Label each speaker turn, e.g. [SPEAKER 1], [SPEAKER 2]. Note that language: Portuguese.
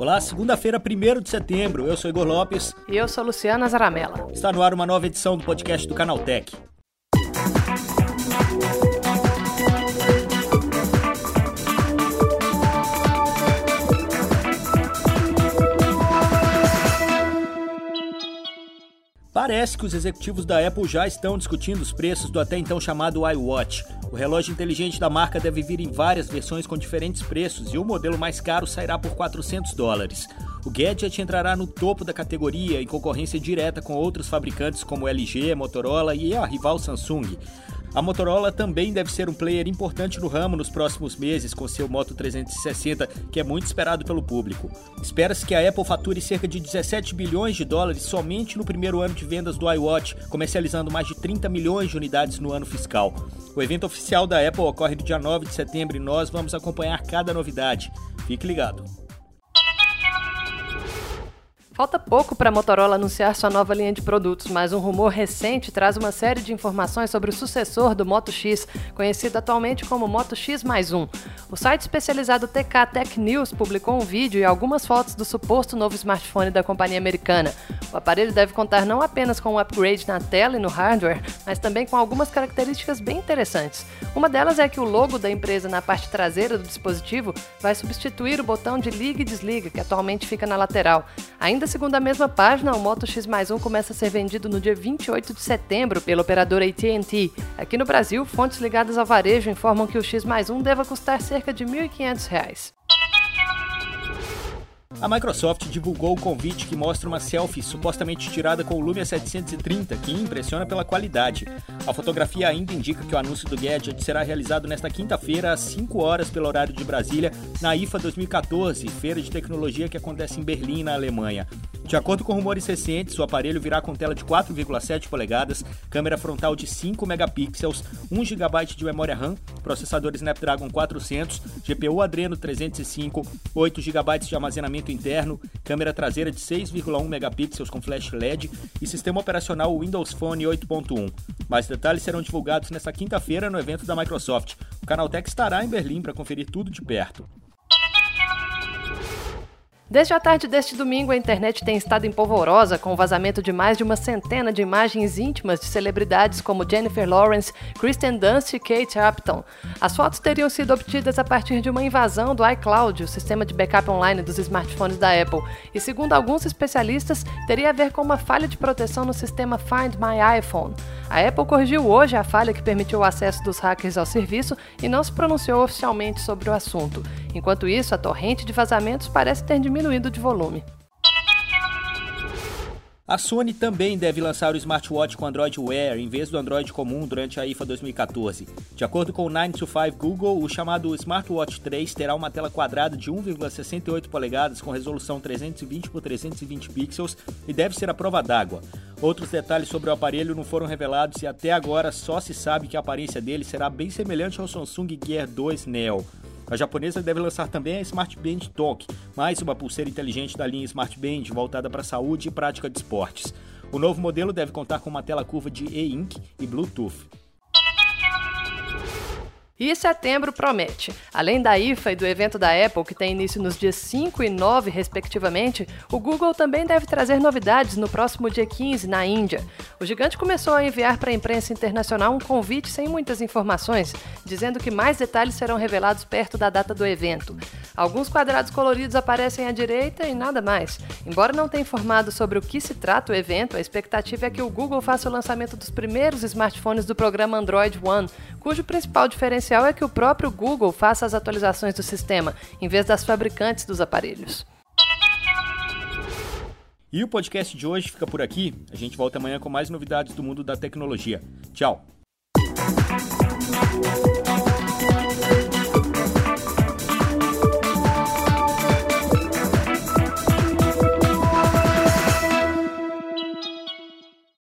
[SPEAKER 1] Olá, segunda-feira, 1º de setembro. Eu sou Igor Lopes.
[SPEAKER 2] E eu sou Luciana Zaramella.
[SPEAKER 1] Está no ar uma nova edição do podcast do Canaltech. Parece que os executivos da Apple já estão discutindo os preços do até então chamado iWatch. O relógio inteligente da marca deve vir em várias versões com diferentes preços e o modelo mais caro sairá por $400. O gadget entrará no topo da categoria em concorrência direta com outros fabricantes como LG, Motorola e a rival Samsung. A Motorola também deve ser um player importante no ramo nos próximos meses com seu Moto 360, que é muito esperado pelo público. Espera-se que a Apple fature cerca de $17 bilhões somente no primeiro ano de vendas do iWatch, comercializando mais de 30 milhões de unidades no ano fiscal. O evento oficial da Apple ocorre no dia 9 de setembro e nós vamos acompanhar cada novidade. Fique ligado.
[SPEAKER 2] Falta pouco para a Motorola anunciar sua nova linha de produtos, mas um rumor recente traz uma série de informações sobre o sucessor do Moto X, conhecido atualmente como Moto X+1. O site especializado TK Tech News publicou um vídeo e algumas fotos do suposto novo smartphone da companhia americana. O aparelho deve contar não apenas com um upgrade na tela e no hardware, mas também com algumas características bem interessantes. Uma delas é que o logo da empresa na parte traseira do dispositivo vai substituir o botão de liga e desliga, que atualmente fica na lateral. Ainda segundo a mesma página, o Moto X+1 começa a ser vendido no dia 28 de setembro pela operadora AT&T. Aqui no Brasil, fontes ligadas ao varejo informam que o X+1 deva custar cerca de R$ 1.500.
[SPEAKER 1] A Microsoft divulgou o convite que mostra uma selfie supostamente tirada com o Lumia 730, que impressiona pela qualidade. A fotografia ainda indica que o anúncio do gadget será realizado nesta quinta-feira, às 5 horas pelo horário de Brasília, na IFA 2014, feira de tecnologia que acontece em Berlim, na Alemanha. De acordo com rumores recentes, o aparelho virá com tela de 4,7 polegadas, câmera frontal de 5 megapixels, 1 GB de memória RAM, processador Snapdragon 400, GPU Adreno 305, 8 GB de armazenamento interno, câmera traseira de 6,1 megapixels com flash LED e sistema operacional Windows Phone 8.1. Mais detalhes serão divulgados nesta quinta-feira no evento da Microsoft. O Canaltech estará em Berlim para conferir tudo de perto.
[SPEAKER 2] Desde a tarde deste domingo, a internet tem estado empolvorosa com o vazamento de mais de uma centena de imagens íntimas de celebridades como Jennifer Lawrence, Kristen Dunst e Kate Upton. As fotos teriam sido obtidas a partir de uma invasão do iCloud, o sistema de backup online dos smartphones da Apple, e segundo alguns especialistas, teria a ver com uma falha de proteção no sistema Find My iPhone. A Apple corrigiu hoje a falha que permitiu o acesso dos hackers ao serviço e não se pronunciou oficialmente sobre o assunto. Enquanto isso, a torrente de vazamentos parece ter diminuído de volume.
[SPEAKER 1] A Sony também deve lançar o smartwatch com Android Wear em vez do Android comum durante a IFA 2014. De acordo com o 9to5 Google, o chamado Smartwatch 3 terá uma tela quadrada de 1,68 polegadas com resolução 320 por 320 pixels e deve ser à prova d'água. Outros detalhes sobre o aparelho não foram revelados e até agora só se sabe que a aparência dele será bem semelhante ao Samsung Gear 2 Neo. A japonesa deve lançar também a Smart Band Talk, mais uma pulseira inteligente da linha Smart Band voltada para a saúde e prática de esportes. O novo modelo deve contar com uma tela curva de e-ink e Bluetooth.
[SPEAKER 2] E setembro promete. Além da IFA e do evento da Apple, que tem início nos dias 5 e 9, respectivamente, o Google também deve trazer novidades no próximo dia 15, na Índia. O gigante começou a enviar para a imprensa internacional um convite sem muitas informações, dizendo que mais detalhes serão revelados perto da data do evento. Alguns quadrados coloridos aparecem à direita e nada mais. Embora não tenha informado sobre o que se trata o evento, a expectativa é que o Google faça o lançamento dos primeiros smartphones do programa Android One, cujo principal diferencial é que o próprio Google faça as atualizações do sistema, em vez das fabricantes dos aparelhos.
[SPEAKER 1] E o podcast de hoje fica por aqui. A gente volta amanhã com mais novidades do mundo da tecnologia. Tchau!